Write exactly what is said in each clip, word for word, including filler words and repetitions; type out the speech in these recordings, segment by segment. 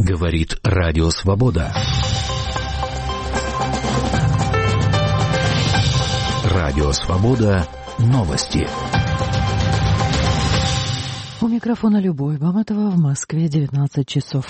Говорит Радио Свобода. Радио Свобода. Новости. У микрофона Любовь Баматова, в Москве девятнадцать часов.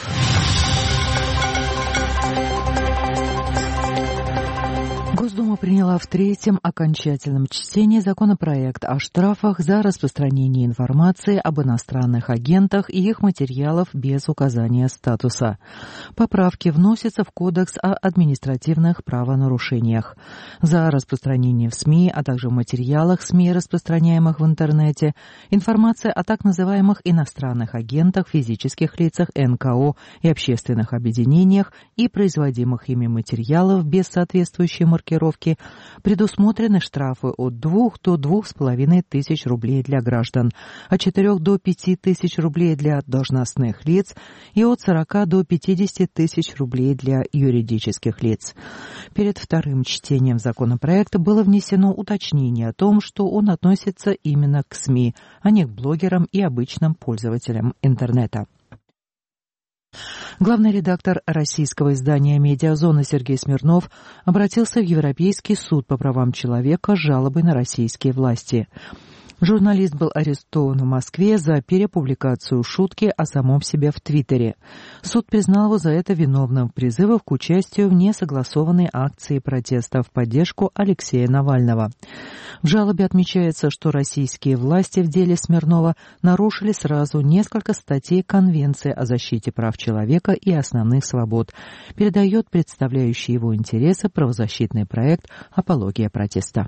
Госдума приняла в третьем окончательном чтении законопроект о штрафах за распространение информации об иностранных агентах и их материалов без указания статуса. Поправки вносятся в Кодекс о административных правонарушениях. За распространение в СМИ, а также в материалах СМИ, распространяемых в интернете, информация о так называемых иностранных агентах, физических лицах, эн ка о и общественных объединениях и производимых ими материалов без соответствующей маркировки, предусмотрены штрафы от двух до двух с половиной тысяч рублей для граждан, от четырех до пяти тысяч рублей для должностных лиц и от сорока до пятидесяти тысяч рублей для юридических лиц. Перед вторым чтением законопроекта было внесено уточнение о том, что он относится именно к СМИ, а не к блогерам и обычным пользователям интернета. Главный редактор российского издания «Медиазона» Сергей Смирнов обратился в Европейский суд по правам человека с жалобой на российские власти. Журналист был арестован в Москве за перепубликацию шутки о самом себе в Твиттере. Суд признал его за это виновным в призывах к участию в несогласованной акции протеста в поддержку Алексея Навального. В жалобе отмечается, что российские власти в деле Смирнова нарушили сразу несколько статей Конвенции о защите прав человека и основных свобод, передает представляющий его интересы правозащитный проект «Апология протеста».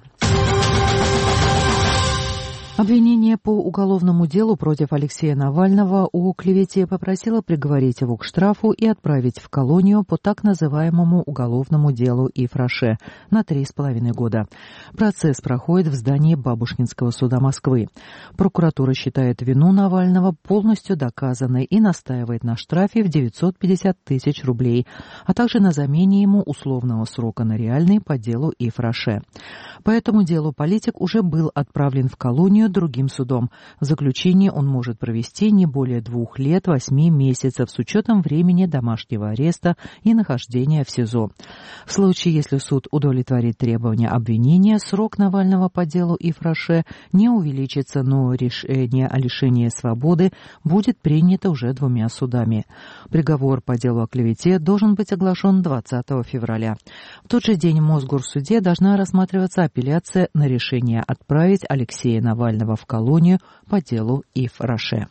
Обвинение по уголовному делу против Алексея Навального о клевете попросило приговорить его к штрафу и отправить в колонию по так называемому уголовному делу Ифраше на три с половиной года. Процесс проходит в здании Бабушкинского суда Москвы. Прокуратура считает вину Навального полностью доказанной и настаивает на штрафе в девятьсот пятьдесят тысяч рублей, а также на замене ему условного срока на реальный по делу Ифраше. По этому делу политик уже был отправлен в колонию другим судом. В заключении он может провести не более двух лет восьми месяцев с учетом времени домашнего ареста и нахождения в СИЗО. В случае, если суд удовлетворит требования обвинения, срок Навального по делу Ифраше не увеличится, но решение о лишении свободы будет принято уже двумя судами. Приговор по делу о клевете должен быть оглашен двадцатого февраля. В тот же день в Мосгорсуде должна рассматриваться апелляция на решение отправить Алексея Навального в колонию по делу Ифраше.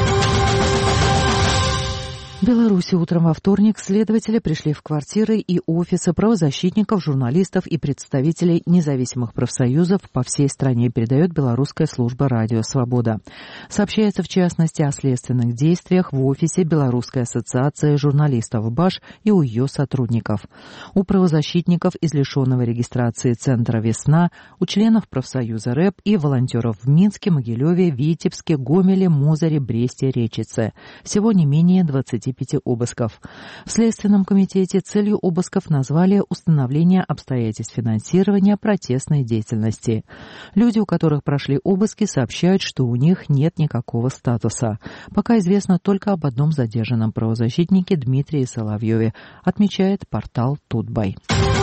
В Беларуси утром во вторник следователи пришли в квартиры и офисы правозащитников, журналистов и представителей независимых профсоюзов по всей стране, передает белорусская служба «Радио Свобода». Сообщается в частности о следственных действиях в офисе Белорусской ассоциации журналистов БАЖ и у ее сотрудников. У правозащитников из лишенного регистрации центра «Весна», у членов профсоюза РЭП и волонтеров в Минске, Могилеве, Витебске, Гомеле, Мозыре, Бресте, Речице. Всего не менее двадцати пяти обысков. В Следственном комитете целью обысков назвали установление обстоятельств финансирования протестной деятельности. Люди, у которых прошли обыски, сообщают, что у них нет никакого статуса. Пока известно только об одном задержанном правозащитнике Дмитрии Соловьеве, отмечает портал Тутбай.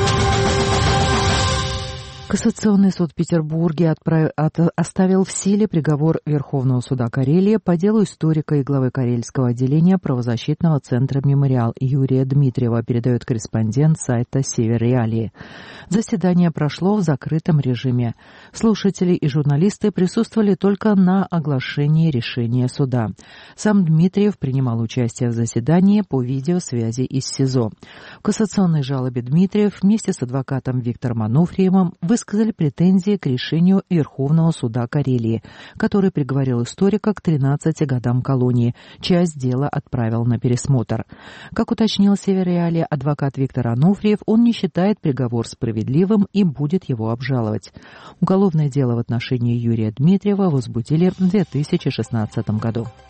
Кассационный суд в Петербурге отправ... от... оставил в силе приговор Верховного суда Карелии по делу историка и главы Карельского отделения правозащитного центра «Мемориал» Юрия Дмитриева, передает корреспондент сайта «Север Реалии». Заседание прошло в закрытом режиме. Слушатели и журналисты присутствовали только на оглашении решения суда. Сам Дмитриев принимал участие в заседании по видеосвязи из СИЗО. В кассационной жалобе Дмитриев вместе с адвокатом Виктором Ануфриевым высказали претензии к решению Верховного суда Карелии, который приговорил историка к тринадцати годам колонии. Часть дела отправил на пересмотр. Как уточнил Север Реалии адвокат Виктор Ануфриев, он не считает приговор справедливым и будет его обжаловать. Уголовное дело в отношении Юрия Дмитриева возбудили в две тысячи шестнадцатом году.